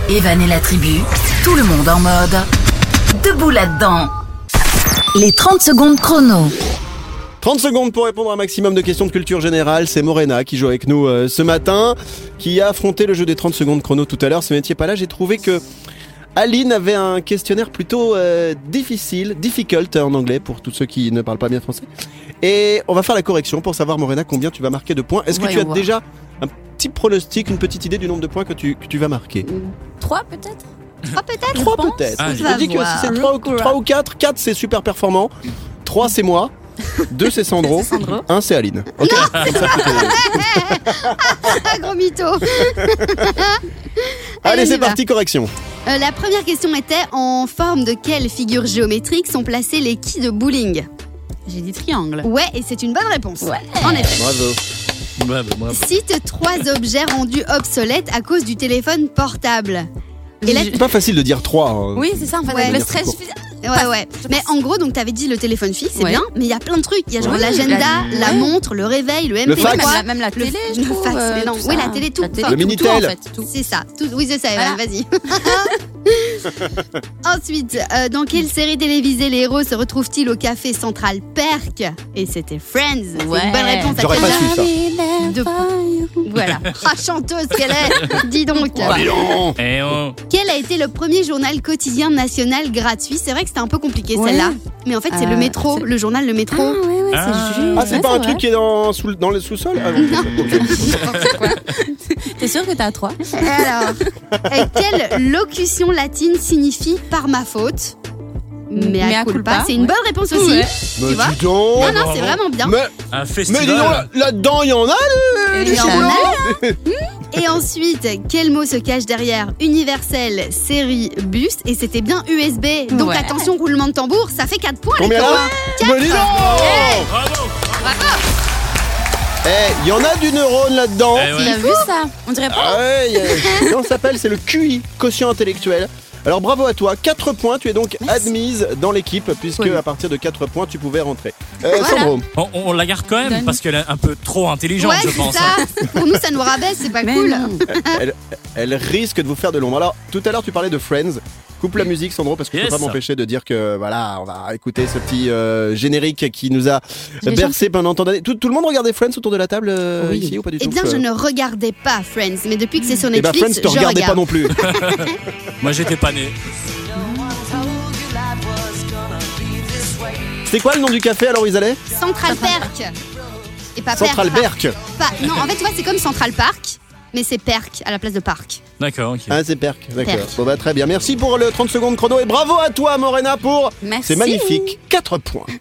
Evan et la tribu, tout le monde en mode debout là-dedans. Les 30 secondes chrono. 30 secondes pour répondre à un maximum de questions de culture générale. C'est Morena qui joue avec nous ce matin, qui a affronté le jeu des 30 secondes chrono tout à l'heure. Si vous n'étiez pas là, j'ai trouvé que Aline avait un questionnaire plutôt difficult en anglais pour tous ceux qui ne parlent pas bien français. Et on va faire la correction pour savoir, Morena, combien tu vas marquer de points. Est-ce que tu as déjà un petit pronostic, une petite idée du nombre de points que tu vas marquer? 3 peut-être. 3 peut-être. Ah, je dis que si c'est 3 ou 4, 4 c'est super performant, 3 c'est moi, 2 c'est Sandro, 1 c'est Aline. Okay. Gros mytho. Allez, c'est parti, correction. La première question était: en forme de quelle figure géométrique sont placés les quilles de bowling? J'ai dit triangle. Ouais, et c'est une bonne réponse. Ouais. En effet. Bravo. Cite 3 objets rendus obsolètes à cause du téléphone portable. Et là, C'est pas facile de dire 3. Hein. Oui, c'est ça en fait. Ouais. Le stress. Ouais. Mais en gros, donc t'avais dit le téléphone fixe, c'est bien, mais il y a plein de trucs. Il y a genre l'agenda, la montre, le réveil, le MP3, fax. Même la télé, je le trouve, fax, mais non. tout Oui, ça. la télé, tout. télé, Le Minitel. tout, en fait, tout. C'est ça. Oui, c'est ça, Evan, Voilà. vas-y. Ensuite, dans quelle série télévisée les héros se retrouvent-ils au café Central Perk? Et c'était Friends. C'est une bonne réponse. J'aurais pas su ça. Voilà. Ah, chanteuse qu'elle est. Dis donc. Quel a été le premier journal quotidien national gratuit? C'est vrai que c'était un peu compliqué celle-là. Mais en fait, c'est le métro, le journal Le Métro. C'est juste. Ah, c'est pas un truc qui est dans le sous-sol? Ah, Non. T'es sûr que t'as 3? Alors, quelle locution latine signifie par ma faute? Mea culpa. C'est une bonne réponse aussi. Ouais. Mais vois dis donc. Non, c'est vraiment bien. Un Mais festival. dis donc, là-dedans, il y en a Il des y en a. chocolats. Et ensuite, quel mot se cache derrière universel, série, buste? Et c'était bien USB. Donc Ouais. attention, roulement de tambour, ça fait 4 points les Combien là? copains. Mais dis donc. Il y en a du neurone là-dedans. Tu as vu ça? On dirait pas. Ah ouais, on s'appelle, c'est le QI, quotient intellectuel. Alors bravo à toi, 4 points, tu es donc admise dans l'équipe puisque à partir de 4 points tu pouvais rentrer. Sandro. On la garde quand même parce qu'elle est un peu trop intelligente, Ouais, je c'est pense. ça. Pour nous, ça nous rabaisse, c'est pas cool. Elle risque de vous faire de l'ombre. Alors tout à l'heure tu parlais de Friends. Coupe la musique, Sandro, parce que je peux pas m'empêcher de dire que voilà, on va écouter ce petit générique qui nous a bercé pendant tant d'années. Tout le monde regardait Friends autour de la table ici ou pas du tout? Eh bien, je ne regardais pas Friends, mais depuis que c'est sur Eh ben Netflix, Friends te je regardais regarde. pas non plus. Moi, j'étais pas né. C'était quoi le nom du café alors où ils allaient? Central Perk. Et pas Central Perk. Berk. Non, en fait, tu vois, c'est comme Central Park, mais c'est Perk à la place de Parc. D'accord, ok. Ah, c'est Perk, d'accord. Perk. Bon bah très bien. Merci pour le 30 secondes chrono et bravo à toi Morena pour Merci. c'est magnifique, 4 points.